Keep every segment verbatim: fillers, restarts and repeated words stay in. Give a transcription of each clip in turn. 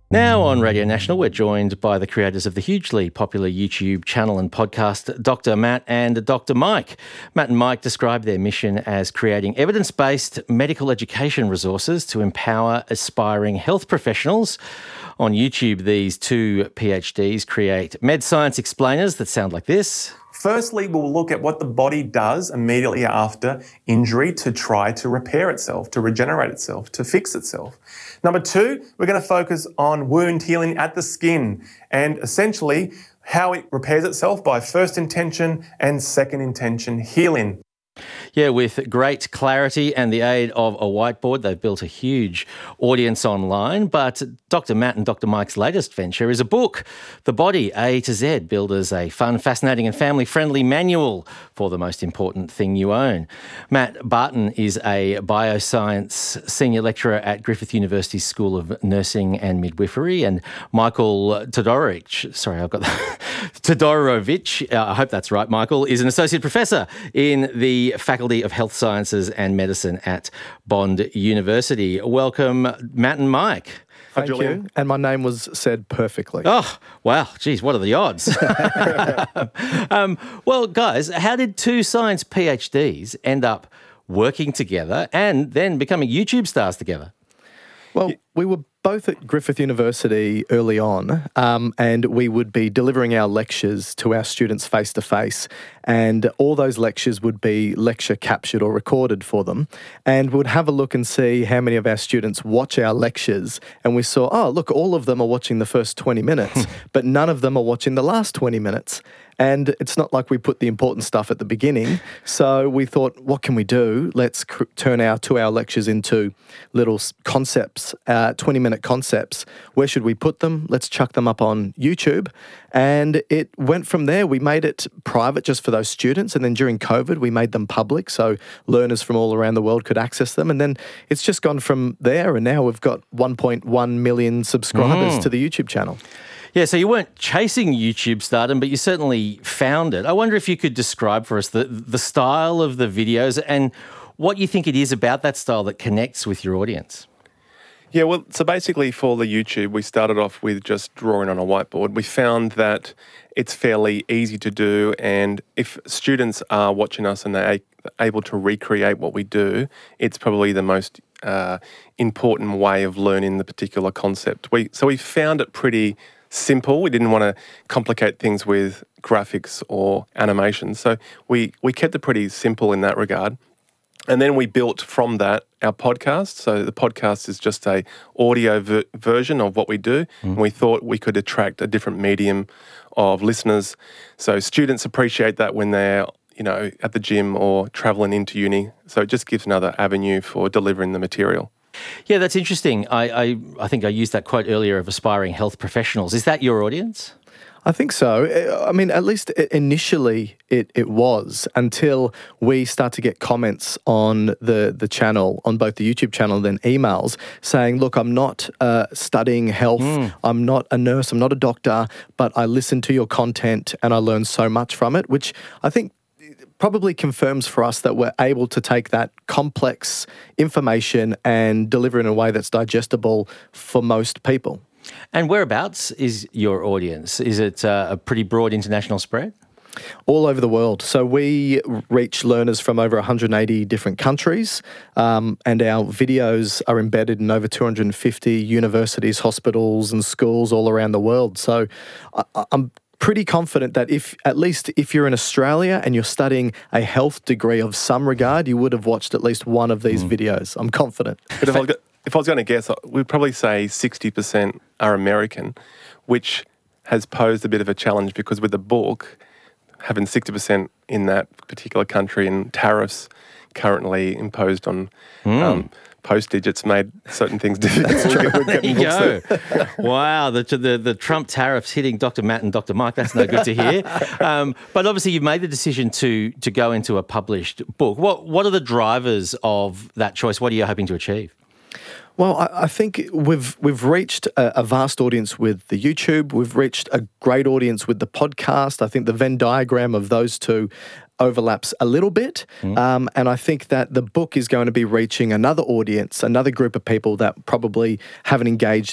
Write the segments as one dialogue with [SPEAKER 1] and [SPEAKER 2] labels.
[SPEAKER 1] Now on Radio National, we're joined by the creators of the hugely popular YouTube channel and podcast, Doctor Matt and Doctor Mike. Matt and Mike describe their mission as creating evidence-based medical education resources to empower aspiring health professionals. On YouTube, these two PhDs create med science explainers that sound like this.
[SPEAKER 2] Firstly, we'll look at what the body does immediately after injury to try to repair itself, to regenerate itself, to fix itself. Number two, we're going to focus on wound healing at the skin and essentially how it repairs itself by first intention and second intention healing.
[SPEAKER 1] Yeah, with great clarity and the aid of a whiteboard, they've built a huge audience online. But Doctor Matt and Doctor Mike's latest venture is a book, The Body A to Z, billed as a fun, fascinating and family-friendly manual for the most important thing you own. Matt Barton is a bioscience senior lecturer at Griffith University School of Nursing and Midwifery, and Michael Todorovic, sorry, I've got that, Todorovic, uh, I hope that's right, Michael, is an associate professor in the Faculty of Health Sciences and Medicine at Bond University. Welcome, Matt and Mike.
[SPEAKER 3] Thank you. And my name was said perfectly.
[SPEAKER 1] Oh, wow. Geez, what are the odds? um, well, guys, how did two science PhDs end up working together and then becoming YouTube stars together?
[SPEAKER 3] Well, we were both at Griffith University early on, um, and we would be delivering our lectures to our students face-to-face, and all those lectures would be lecture captured or recorded for them, and we'd have a look and see how many of our students watch our lectures, and we saw, oh, look, all of them are watching the first twenty minutes, but none of them are watching the last twenty minutes. And it's not like we put the important stuff at the beginning. So we thought, what can we do? Let's cr- turn our two-hour lectures into little concepts, uh, twenty-minute concepts. Where should we put them? Let's chuck them up on YouTube. And it went from there. We made it private just for those students. And then during COVID, we made them public so learners from all around the world could access them. And then it's just gone from there. And now we've got one point one million subscribers mm. to the YouTube channel.
[SPEAKER 1] Yeah, so you weren't chasing YouTube stardom, but you certainly found it. I wonder if you could describe for us the, the style of the videos and what you think it is about that style that connects with your audience.
[SPEAKER 4] Yeah, well, so basically for the YouTube, we started off with just drawing on a whiteboard. We found that it's fairly easy to do, and if students are watching us and they're able to recreate what we do, it's probably the most uh, important way of learning the particular concept. We So we found it pretty simple. We didn't want to complicate things with graphics or animations. So we, we kept it pretty simple in that regard. And then we built from that our podcast. So the podcast is just a audio ver- version of what we do. Mm. And we thought we could attract a different medium of listeners. So students appreciate that when they're, you know, at the gym or traveling into uni. So it just gives another avenue for delivering the material.
[SPEAKER 1] Yeah, that's interesting. I, I, I think I used that quote earlier of aspiring health professionals. Is that your audience?
[SPEAKER 3] I think so. I mean, at least initially it, it was, until we start to get comments on the, the channel, on both the YouTube channel and then emails, saying, look, I'm not uh, studying health, mm. I'm not a nurse, I'm not a doctor, but I listen to your content and I learn so much from it, which I think probably confirms for us that we're able to take that complex information and deliver it in a way that's digestible for most people.
[SPEAKER 1] And whereabouts is your audience? Is it uh, a pretty broad international spread?
[SPEAKER 3] All over the world. So we reach learners from over one hundred eighty different countries, um, and our videos are embedded in over two hundred fifty universities, hospitals and schools all around the world. So I, I'm pretty confident that if, at least if you're in Australia and you're studying a health degree of some regard, you would have watched at least one of these mm. videos. I'm confident.
[SPEAKER 4] But if I, if I was going to guess, we'd probably say sixty percent are American, which has posed a bit of a challenge because with the book, having sixty percent in that particular country and tariffs currently imposed on mm. um, postage, it's made certain things difficult.
[SPEAKER 1] There you go. Wow, the, the the Trump tariffs hitting Doctor Matt and Doctor Mike, that's no good to hear. Um, but obviously you've made the decision to to go into a published book. What What are the drivers of that choice? What are you hoping to achieve?
[SPEAKER 3] Well, I, I think we've we've reached a, a vast audience with the YouTube. We've reached a great audience with the podcast. I think the Venn diagram of those two overlaps a little bit. Mm. Um, and I think that the book is going to be reaching another audience, another group of people that probably haven't engaged in our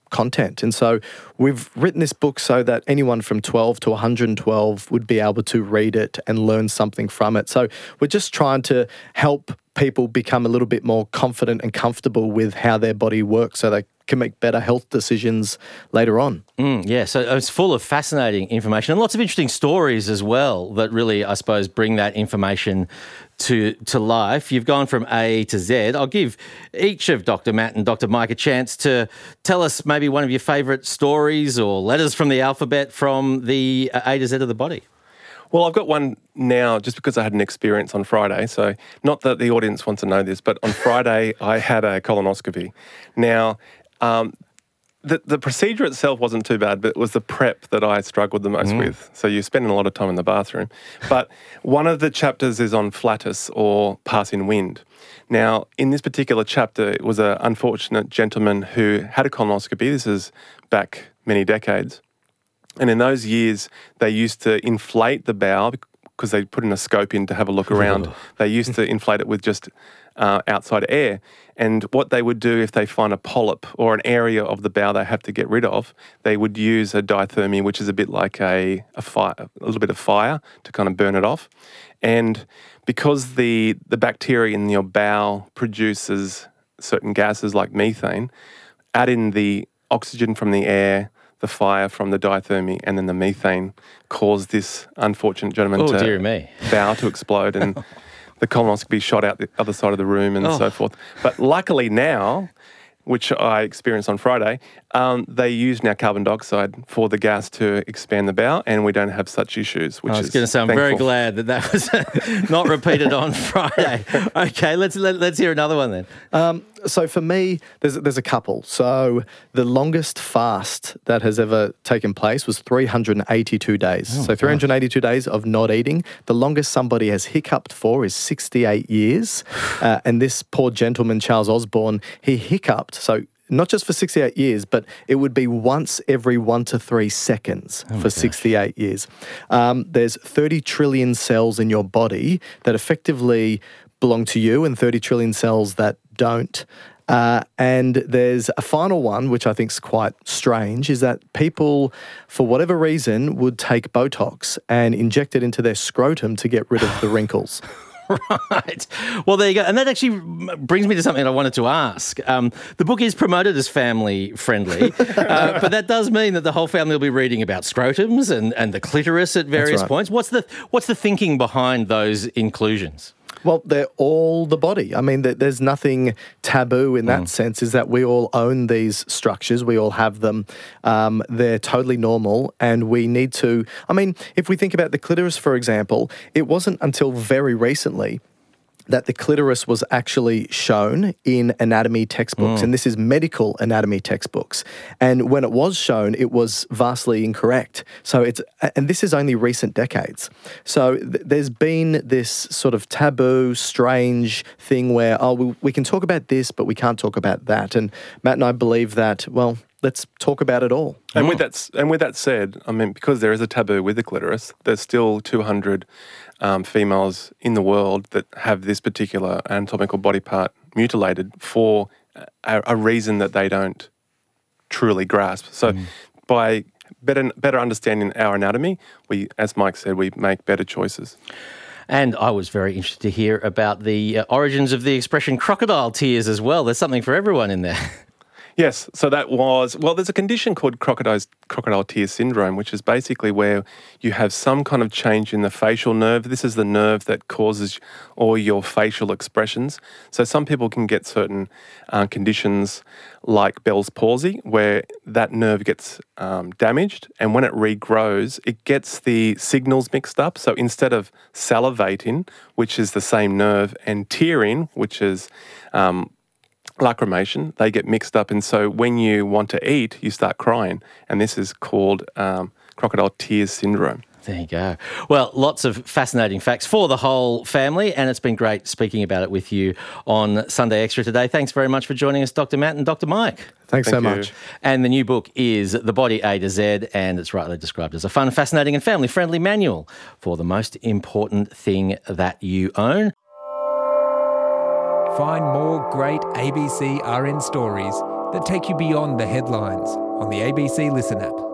[SPEAKER 3] content. And so we've written this book so that anyone from twelve to one hundred twelve would be able to read it and learn something from it. So we're just trying to help people become a little bit more confident and comfortable with how their body works so they can make better health decisions later on.
[SPEAKER 1] Mm, yeah, so it's full of fascinating information and lots of interesting stories as well that really, I suppose, bring that information to to life. You've gone from A to Z. I'll give each of Doctor Matt and Doctor Mike a chance to tell us maybe one of your favourite stories or letters from the alphabet from the A to Z of the body.
[SPEAKER 4] Well, I've got one now just because I had an experience on Friday. So not that the audience wants to know this, but on Friday I had a colonoscopy. Now, um, the, the procedure itself wasn't too bad, but it was the prep that I struggled the most mm. with. So you're spending a lot of time in the bathroom. But one of the chapters is on flatus or passing wind. Now, in this particular chapter, it was an unfortunate gentleman who had a colonoscopy. This is back many decades. And in those years, they used to inflate the bowel because they put in a scope in to have a look around. They used to inflate it with just uh, outside air. And what they would do if they find a polyp or an area of the bowel they have to get rid of, they would use a diathermy, which is a bit like a, a fire, a little bit of fire to kind of burn it off. And because the, the bacteria in your bowel produces certain gases like methane, add in the oxygen from the air, the fire from the diathermy, and then the methane caused this unfortunate gentleman
[SPEAKER 1] oh,
[SPEAKER 4] to
[SPEAKER 1] dear me.
[SPEAKER 4] bowel to explode and the colonoscopy shot out the other side of the room and oh. so forth. But luckily now, which I experienced on Friday, um, they use now carbon dioxide for the gas to expand the bowel, and we don't have such issues. Which
[SPEAKER 1] I was
[SPEAKER 4] is
[SPEAKER 1] going to say, I'm
[SPEAKER 4] thankful.
[SPEAKER 1] very glad that that was not repeated on Friday. Okay, let's let, let's hear another one then.
[SPEAKER 3] Um, so for me, there's there's a couple. So the longest fast that has ever taken place was three hundred eighty-two days. Oh, so three hundred eighty-two gosh. days of not eating. The longest somebody has hiccuped for is sixty-eight years. Uh, and this poor gentleman, Charles Osborne, he hiccuped. So not just for sixty-eight years, but it would be once every one to three seconds oh for sixty-eight years. Um, there's thirty trillion cells in your body that effectively belong to you and thirty trillion cells that don't. Uh, and there's a final one, which I think is quite strange, is that people, for whatever reason, would take Botox and inject it into their scrotum to get rid of the wrinkles.
[SPEAKER 1] Right. Well, there you go. And that actually brings me to something I wanted to ask. Um, the book is promoted as family friendly, uh, but that does mean that the whole family will be reading about scrotums and, and the clitoris at various right. points. What's the what's the thinking behind those inclusions?
[SPEAKER 3] Well, they're all the body. I mean, there's nothing taboo in that mm. sense, is that we all own these structures. We all have them. Um, they're totally normal, and we need to... I mean, if we think about the clitoris, for example, it wasn't until very recently that the clitoris was actually shown in anatomy textbooks, mm. and this is medical anatomy textbooks. And when it was shown, it was vastly incorrect. So it's, and this is only recent decades. So th- there's been this sort of taboo, strange thing where, oh, we, we can talk about this, but we can't talk about that. And Matt and I believe that, well, let's talk about it all.
[SPEAKER 4] And with that, and with that said, I mean, because there is a taboo with the clitoris, there's still two hundred um, females in the world that have this particular anatomical body part mutilated for a, a reason that they don't truly grasp. So, mm. by better better understanding our anatomy, we, as Mike said, we make better choices.
[SPEAKER 1] And I was very interested to hear about the uh, origins of the expression crocodile tears as well. There's something for everyone in there.
[SPEAKER 4] Yes, so that was, well, there's a condition called crocodile, crocodile tear syndrome, which is basically where you have some kind of change in the facial nerve. This is the nerve that causes all your facial expressions. So some people can get certain uh, conditions like Bell's palsy, where that nerve gets um, damaged, and when it regrows, it gets the signals mixed up. So instead of salivating, which is the same nerve, and tearing, which is... Um, lacrimation, they get mixed up, and so when you want to eat, you start crying, and this is called um, crocodile tears syndrome.
[SPEAKER 1] There you go. Well, lots of fascinating facts for the whole family, and it's been great speaking about it with you on Sunday Extra today. Thanks very much for joining us, Doctor Matt and Doctor Mike.
[SPEAKER 3] Thanks
[SPEAKER 4] Thank
[SPEAKER 3] so
[SPEAKER 4] you.
[SPEAKER 3] much.
[SPEAKER 1] And the new book is The Body A to Z, and it's rightly described as a fun, fascinating and family-friendly manual for the most important thing that you own.
[SPEAKER 5] Find more great A B C R N stories that take you beyond the headlines on the A B C Listen app.